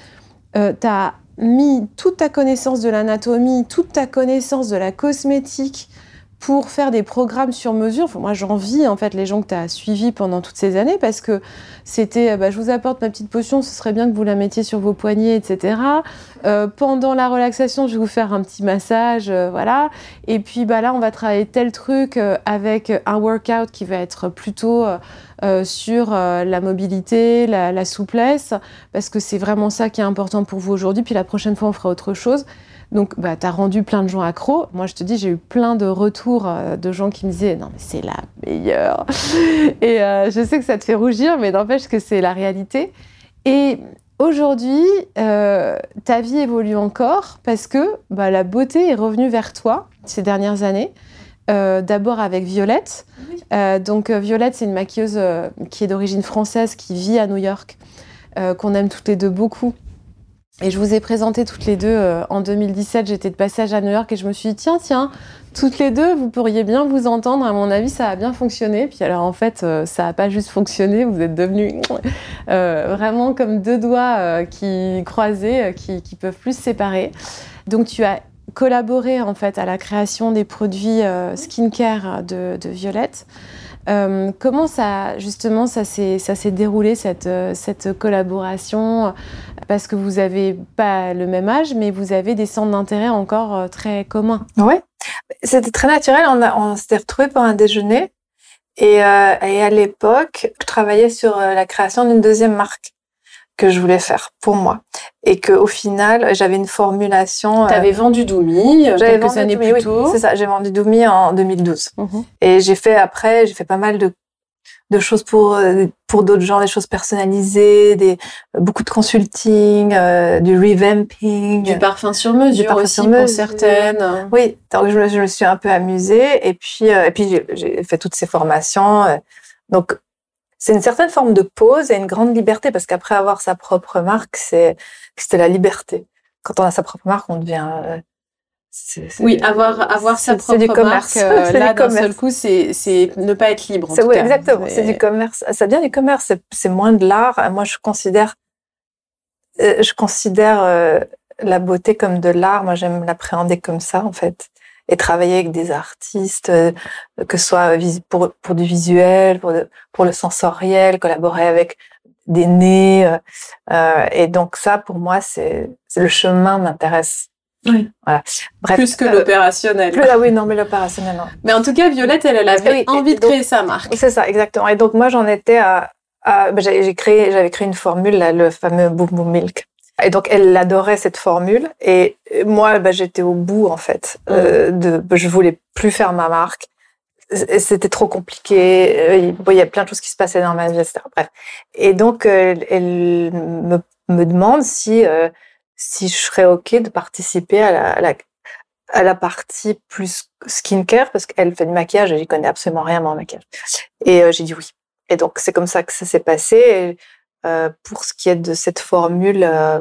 Tu as mis toute ta connaissance de l'anatomie, toute ta connaissance de la cosmétique pour faire des programmes sur mesure. Enfin, moi, j'envie en fait les gens que tu as suivis pendant toutes ces années parce que c'était, je vous apporte ma petite potion, ce serait bien que vous la mettiez sur vos poignets, etc. Pendant la relaxation, je vais vous faire un petit massage, voilà. Et puis là, on va travailler tel truc avec un workout qui va être plutôt sur la mobilité, la souplesse, parce que c'est vraiment ça qui est important pour vous aujourd'hui. Puis la prochaine fois, on fera autre chose. Donc, tu as rendu plein de gens accros. Moi, je te dis, j'ai eu plein de retours de gens qui me disaient « Non, mais c'est la meilleure !» Et je sais que ça te fait rougir, mais n'empêche que c'est la réalité. Et aujourd'hui, ta vie évolue encore parce que la beauté est revenue vers toi ces dernières années. D'abord avec Violette. Donc, Violette, c'est une maquilleuse qui est d'origine française, qui vit à New York, qu'on aime toutes les deux beaucoup. Et je vous ai présenté toutes les deux en 2017, j'étais de passage à New York et je me suis dit tiens, toutes les deux, vous pourriez bien vous entendre, à mon avis ça a bien fonctionné. Puis alors en fait, ça n'a pas juste fonctionné, vous êtes devenus vraiment comme deux doigts qui croisés, qui peuvent plus se séparer. Donc tu as collaboré en fait à la création des produits skincare de Violette. Comment ça s'est déroulé cette collaboration? Parce que vous avez pas le même âge, mais vous avez des centres d'intérêt encore très communs. Oui, c'était très naturel. On s'était retrouvés pour un déjeuner et à l'époque, je travaillais sur la création d'une deuxième marque que je voulais faire pour moi et que au final, j'avais une formulation. T'avais vendu Doumi quelques années plus tôt. Oui, c'est ça. J'ai vendu Doumi en 2012 et j'ai fait pas mal de choses pour d'autres gens, des choses personnalisées, beaucoup de consulting, du revamping, du parfum sur mesure aussi pour certaines. Oui, donc je me suis un peu amusée et puis j'ai fait toutes ces formations. Donc c'est une certaine forme de pause et une grande liberté parce qu'après avoir sa propre marque, c'était la liberté. Quand on a sa propre marque, on devient oui, avoir sa propre marque, là, d'un seul coup, c'est ne pas être libre, en tout cas. Exactement, c'est du commerce. Ça devient du commerce, c'est moins de l'art. Moi, je considère la beauté comme de l'art. Moi, j'aime l'appréhender comme ça, en fait. Et travailler avec des artistes, que ce soit pour du visuel, pour le sensoriel, collaborer avec des nez. Et donc ça, pour moi, le chemin m'intéresse. Oui. Voilà. Bref, plus que l'opérationnel. Oui, non, mais l'opérationnel, non. Mais en tout cas, Violette, elle avait envie de créer sa marque. C'est ça, exactement. Et donc, moi, j'en étais j'avais créé une formule, là, le fameux Boom Boom Milk. Et donc, elle adorait cette formule. Et moi, j'étais au bout, en fait, je voulais plus faire ma marque. C'était trop compliqué. Il y a plein de choses qui se passaient dans ma vie, etc. Bref. Et donc, elle me demande si je serais OK de participer à la partie plus skincare, parce qu'elle fait du maquillage et j'y connais absolument rien en maquillage. Et j'ai dit oui. Et donc, c'est comme ça que ça s'est passé. Et, pour ce qui est de cette formule,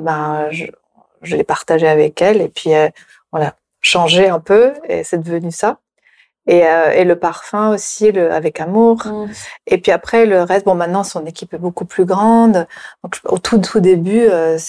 je l'ai partagée avec elle et puis on l'a changé un peu et c'est devenu ça. Et le parfum aussi, avec amour. Et puis après, le reste, maintenant, son équipe est beaucoup plus grande. Donc, au tout début,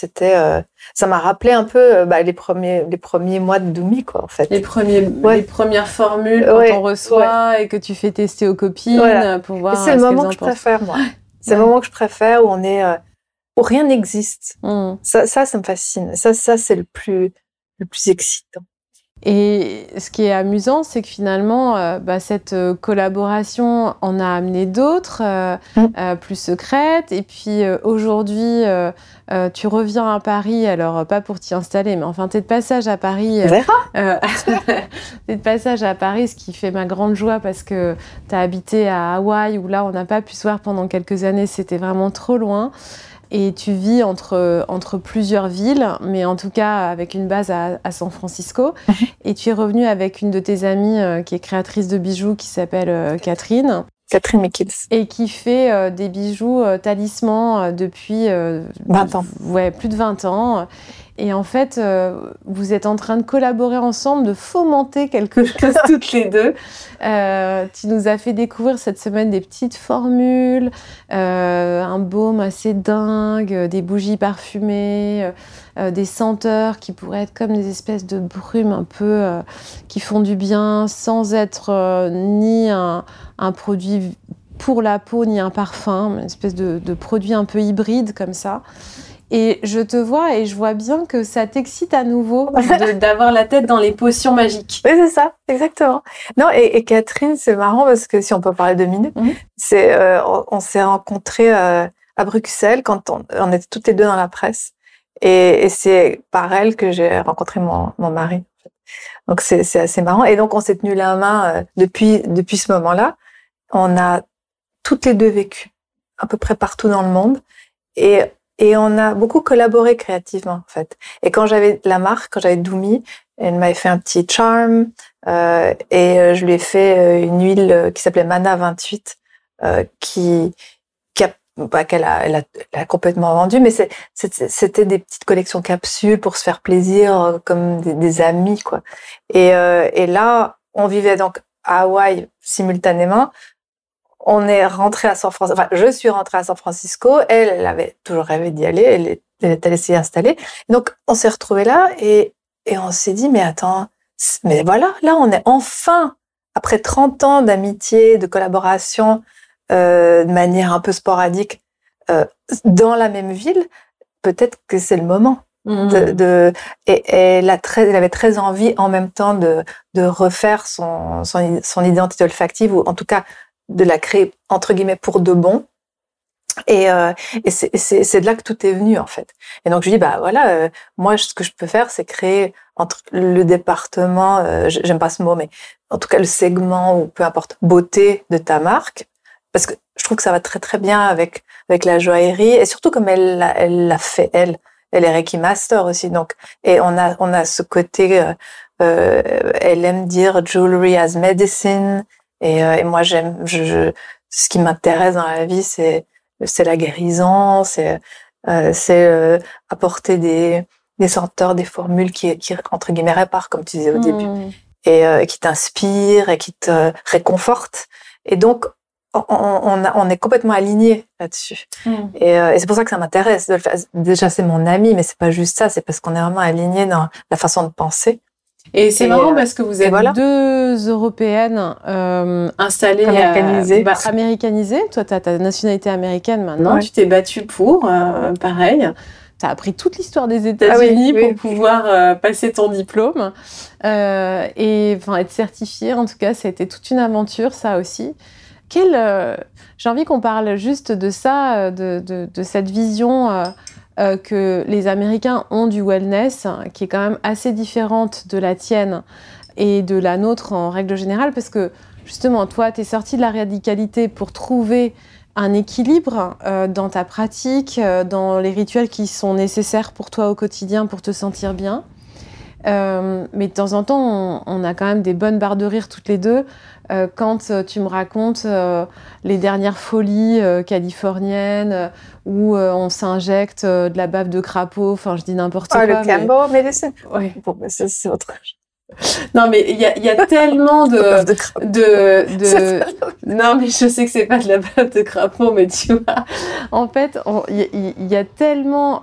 ça m'a rappelé un peu les premiers mois de Doumi, quoi, en fait. Les premières formules quand on reçoit et que tu fais tester aux copines pour voir ce qu'elles en pensent. C'est le moment que je préfère, moi. C'est le moment que je préfère où où rien n'existe. Ça me fascine. Ça, c'est le plus excitant. Et ce qui est amusant, c'est que finalement, cette collaboration en a amené d'autres, plus secrètes. Et puis aujourd'hui, tu reviens à Paris, alors pas pour t'y installer, mais enfin, t'es de passage à Paris. T'es de passage à Paris, ce qui fait ma grande joie parce que t'as habité à Hawaï, où là, on n'a pas pu se voir pendant quelques années, c'était vraiment trop loin. Et tu vis entre plusieurs villes, mais en tout cas avec une base à San Francisco. Et tu es revenue avec une de tes amies qui est créatrice de bijoux, qui s'appelle Catherine. Catherine Mickels. Et qui fait des bijoux talismans depuis 20 ans. Ouais, plus de 20 ans. Et en fait, vous êtes en train de collaborer ensemble, de fomenter quelque chose toutes les deux. Tu nous as fait découvrir cette semaine des petites formules, un baume assez dingue, des bougies parfumées, des senteurs qui pourraient être comme des espèces de brumes un peu qui font du bien, sans être ni un produit pour la peau, ni un parfum, une espèce de produit un peu hybride comme ça. Et je te vois et je vois bien que ça t'excite à nouveau d'avoir la tête dans les potions magiques. Oui, c'est ça, exactement. Non, et Catherine, c'est marrant parce que si on peut parler 2 minutes, on s'est rencontrés à Bruxelles quand on était toutes les deux dans la presse. Et c'est par elle que j'ai rencontré mon mari. Donc c'est assez marrant. Et donc on s'est tenu la main depuis ce moment-là. On a toutes les deux vécu à peu près partout dans le monde. Et on a beaucoup collaboré créativement, en fait. Et quand j'avais la marque, quand j'avais Doumi, elle m'avait fait un petit charm, et je lui ai fait une huile qui s'appelait Mana 28, qu'elle a complètement vendue, mais c'était des petites collections capsules pour se faire plaisir, comme des amis, quoi. Et là, on vivait donc à Hawaï simultanément. On est rentré à San Francisco. Enfin, je suis rentrée à San Francisco. Elle avait toujours rêvé d'y aller. Elle est allée s'y installer. Donc, on s'est retrouvés là et Et on s'est dit, mais attends, mais voilà, là, on est enfin, après 30 ans d'amitié, de collaboration, de manière un peu sporadique, dans la même ville, peut-être que c'est le moment. Et elle avait très envie en même temps de refaire son identité olfactive, ou en tout cas de la créer entre guillemets pour de bon. Et c'est de là que tout est venu en fait. Et donc je dis bah voilà, moi ce que je peux faire c'est créer entre le département, j'aime pas ce mot, mais en tout cas le segment ou peu importe beauté de ta marque, parce que je trouve que ça va très très bien avec la joaillerie, et surtout comme elle l'a fait elle est Reiki Master aussi, donc et on a ce côté, elle aime dire jewelry as medicine, et moi ce qui m'intéresse dans la vie c'est la guérison, c'est apporter des senteurs, des formules qui entre guillemets réparent, comme tu disais au début, et qui t'inspirent et qui te réconfortent. Et donc on est complètement alignés là-dessus. Et c'est pour ça que ça m'intéresse de le faire. Déjà c'est mon ami, mais c'est pas juste ça, c'est parce qu'on est vraiment alignés dans la façon de penser. Et c'est marrant parce que vous êtes deux Européennes installées, américanisées. Toi, tu as ta nationalité américaine maintenant. Ouais. Tu t'es battue pour, pareil. Tu as appris toute l'histoire des États-Unis pour pouvoir passer ton diplôme. Et être certifiée, en tout cas, ça a été toute une aventure, ça aussi. J'ai envie qu'on parle juste de ça, de cette vision... que les Américains ont du wellness, qui est quand même assez différente de la tienne et de la nôtre en règle générale, parce que justement, toi, t'es sortie de la radicalité pour trouver un équilibre dans ta pratique, dans les rituels qui sont nécessaires pour toi au quotidien pour te sentir bien. Mais de temps en temps, on a quand même des bonnes barres de rire toutes les deux quand tu me racontes les dernières folies californiennes où on s'injecte de la bave de crapaud, enfin je dis n'importe quoi. Le Cambo Medicine. Ouais. Bon, ça, c'est autre chose. Non mais il y a tellement de non mais je sais que c'est pas de la bave de crapaud, mais tu vois, en fait il y a tellement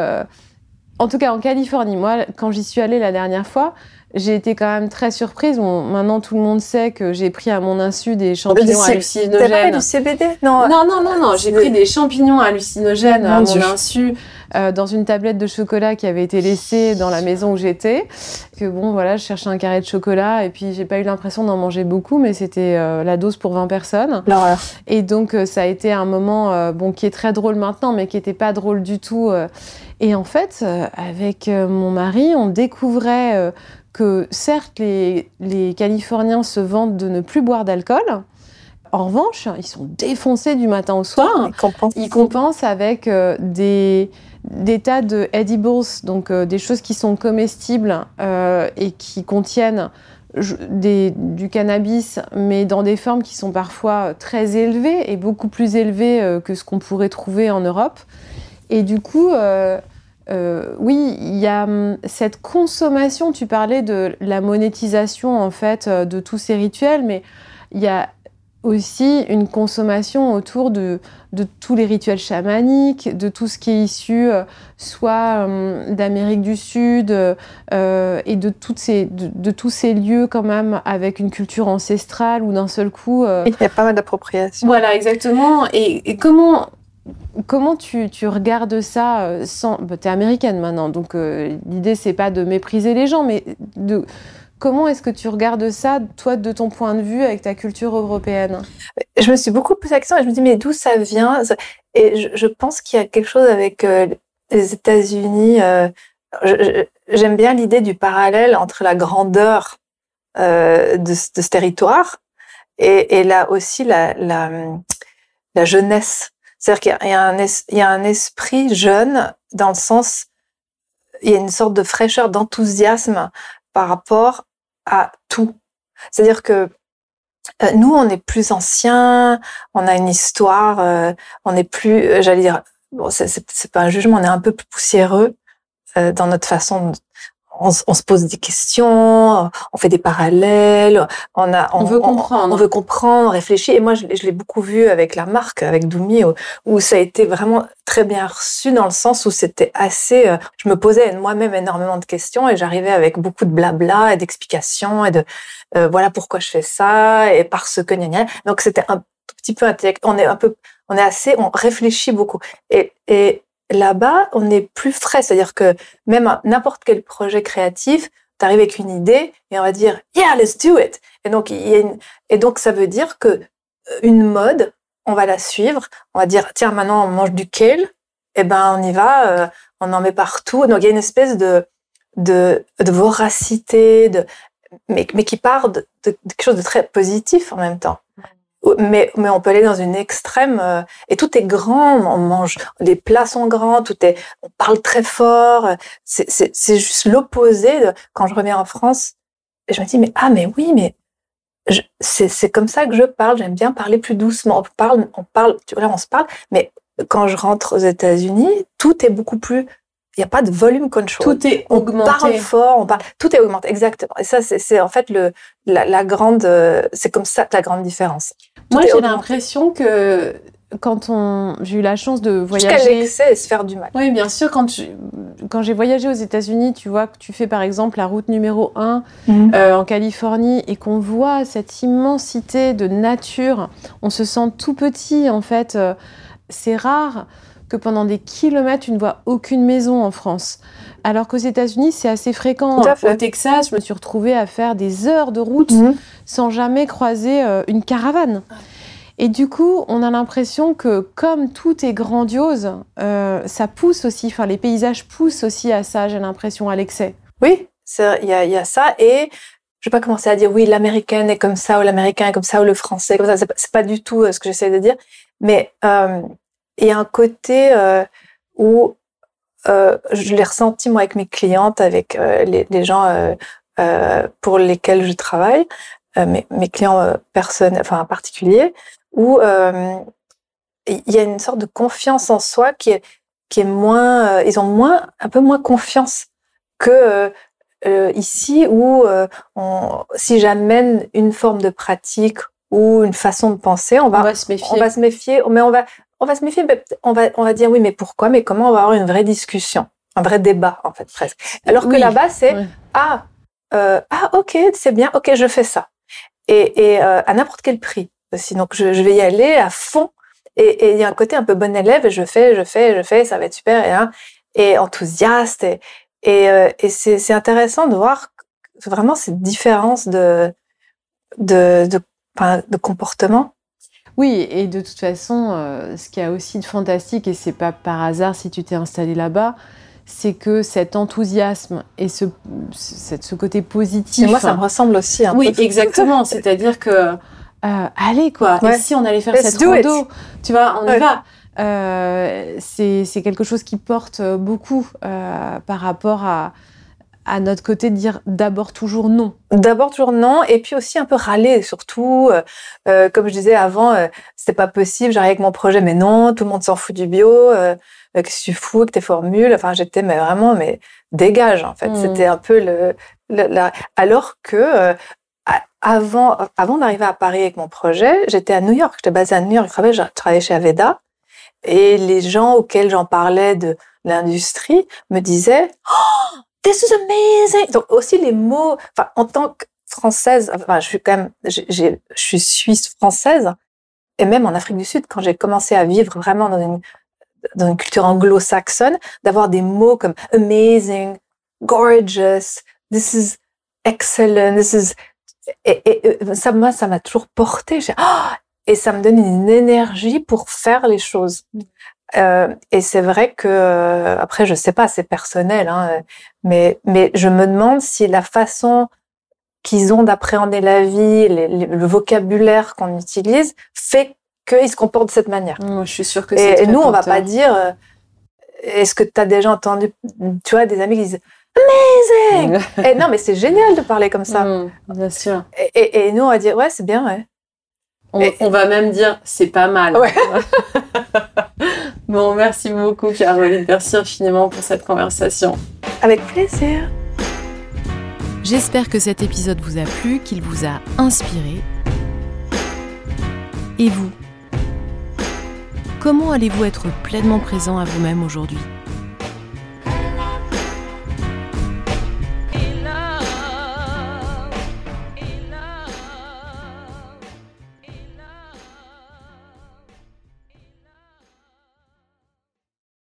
en tout cas en Californie, moi quand j'y suis allée la dernière fois, j'ai été quand même très surprise. Bon, maintenant, tout le monde sait que j'ai pris à mon insu des champignons hallucinogènes. T'as pas du CBD? Non. Non. J'ai pris des champignons hallucinogènes à mon insu dans une tablette de chocolat qui avait été laissée dans la maison où j'étais. Que bon, voilà, je cherchais un carré de chocolat et puis j'ai pas eu l'impression d'en manger beaucoup, mais c'était la dose pour 20 personnes. L'horreur. Et donc, ça a été un moment qui est très drôle maintenant, mais qui était pas drôle du tout. Et en fait, avec mon mari, on découvrait... que certes, les Californiens se vantent de ne plus boire d'alcool. En revanche, ils sont défoncés du matin au soir. Ils compensent avec des tas de edibles, donc des choses qui sont comestibles et qui contiennent du cannabis, mais dans des formes qui sont parfois très élevées et beaucoup plus élevées que ce qu'on pourrait trouver en Europe. Et du coup... oui, il y a cette consommation, tu parlais de la monétisation en fait de tous ces rituels, mais il y a aussi une consommation autour de tous les rituels chamaniques, de tout ce qui est issu soit d'Amérique du Sud et de tous ces lieux quand même avec une culture ancestrale où d'un seul coup... Il y a pas mal d'appropriation. Voilà, exactement. Et comment tu regardes ça sans... T'es américaine maintenant, donc l'idée, c'est pas de mépriser les gens, mais comment est-ce que tu regardes ça, toi, de ton point de vue, avec ta culture européenne? Je me suis beaucoup posé la question et je me dis, mais d'où ça vient? Et je pense qu'il y a quelque chose avec les États-Unis. J'aime bien l'idée du parallèle entre la grandeur de ce territoire et là aussi la jeunesse. C'est-à-dire qu'il y a un esprit jeune dans le sens, il y a une sorte de fraîcheur, d'enthousiasme par rapport à tout. C'est-à-dire que nous, on est plus anciens, on a une histoire, on est plus, j'allais dire, bon, c'est pas un jugement, on est un peu plus poussiéreux dans notre façon on se pose des questions, on fait des parallèles, on veut comprendre, on réfléchit. Et moi, je l'ai beaucoup vu avec la marque, avec Doumi, où ça a été vraiment très bien reçu dans le sens où c'était assez. Je me posais moi-même énormément de questions et j'arrivais avec beaucoup de blabla et d'explications et de voilà pourquoi je fais ça et parce que gna gna. Donc c'était un tout petit peu intellectuel. On réfléchit beaucoup et là-bas, on est plus frais, c'est-à-dire que même à n'importe quel projet créatif, tu arrives avec une idée et on va dire yeah, let's do it. Et donc ça veut dire que une mode, on va la suivre, on va dire tiens maintenant on mange du kale, et ben on y va, on en met partout. Donc il y a une espèce de voracité, mais qui part de quelque chose de très positif en même temps. Mais on peut aller dans une extrême et tout est grand, on mange, les plats sont grands, on parle très fort, c'est juste l'opposé de quand je reviens en France et je me dis mais oui mais c'est comme ça que je parle, j'aime bien parler plus doucement, on parle, tu vois là on se parle, mais quand je rentre aux États-Unis, tout est beaucoup plus. Il n'y a pas de volume control. Tout est augmenté. On parle fort, tout est augmenté, exactement. Et ça, c'est en fait la grande, c'est comme ça la grande différence. Moi, j'ai l'impression que quand j'ai eu la chance de voyager. Jusqu'à l'excès et se faire du mal. Oui, bien sûr. Quand j'ai voyagé aux États-Unis, tu vois que tu fais par exemple la route numéro 1 en Californie et qu'on voit cette immensité de nature, on se sent tout petit en fait. C'est rare que pendant des kilomètres, tu ne vois aucune maison en France. Alors qu'aux États-Unis, c'est assez fréquent. Au Texas, je me suis retrouvée à faire des heures de route sans jamais croiser une caravane. Et du coup, on a l'impression que comme tout est grandiose, ça pousse aussi, enfin les paysages poussent aussi à ça, j'ai l'impression, à l'excès. Oui, il y a ça. Et je vais pas commencer à dire oui, l'américaine est comme ça, ou l'américain est comme ça, ou le français est comme ça. C'est pas du tout ce que j'essaie de dire. Mais il y a un côté où je l'ai ressenti moi avec mes clientes, avec les gens pour lesquels je travaille, mes clients particuliers, où il y a une sorte de confiance en soi qui est moins, ils ont un peu moins confiance que ici où si j'amène une forme de pratique ou une façon de penser, on va se méfier. On va se méfier, mais on va dire oui, mais pourquoi, mais comment, on va avoir une vraie discussion, un vrai débat en fait presque. Alors que là-bas c'est ok, c'est bien, ok, je fais ça et à n'importe quel prix aussi. Donc je vais y aller à fond et il y a un côté un peu bon élève et je fais, ça va être super et enthousiaste et c'est intéressant de voir vraiment cette différence de comportement. Oui, et de toute façon, ce qu'il y a aussi de fantastique, et c'est pas par hasard si tu t'es installé là-bas, c'est que cet enthousiasme et ce côté positif. Et moi, ça me ressemble aussi un peu. Oui, exactement. C'est-à-dire que, allez quoi. Ouais. Et si on allait faire cette rando, tu vois, on y va. C'est quelque chose qui porte beaucoup par rapport à notre côté de dire d'abord toujours non. D'abord toujours non, et puis aussi un peu râler, surtout, comme je disais avant, c'était pas possible, j'arrive avec mon projet, mais non, tout le monde s'en fout du bio, que je suis fou, que tes formules, enfin j'étais vraiment, dégage en fait, c'était un peu alors que avant d'arriver à Paris avec mon projet, j'étais à New York, j'étais basée à New York, je travaillais chez Aveda, et les gens auxquels j'en parlais de l'industrie me disaient oh, this is amazing. Donc aussi les mots, en tant que française, je suis suisse française, et même en Afrique du Sud, quand j'ai commencé à vivre vraiment dans une culture anglo-saxonne, d'avoir des mots comme amazing, gorgeous, this is excellent, this is et ça m'a toujours porté. Et ça me donne une énergie pour faire les choses. Et c'est vrai que après je sais pas, c'est personnel, mais je me demande si la façon qu'ils ont d'appréhender la vie, le vocabulaire qu'on utilise, fait qu'ils se comportent de cette manière. Je suis sûre que c'est. Et nous, on va pas dire. Est-ce que tu as déjà entendu, tu vois, des amis qui disent amazing. Et non, mais c'est génial de parler comme ça. Bien sûr. Et nous, on va dire ouais, c'est bien, ouais. On va même dire c'est pas mal. Ouais. Bon, merci beaucoup Caroline, merci infiniment pour cette conversation. Avec plaisir. J'espère que cet épisode vous a plu, qu'il vous a inspiré. Et vous ? Comment allez-vous être pleinement présent à vous-même aujourd'hui ?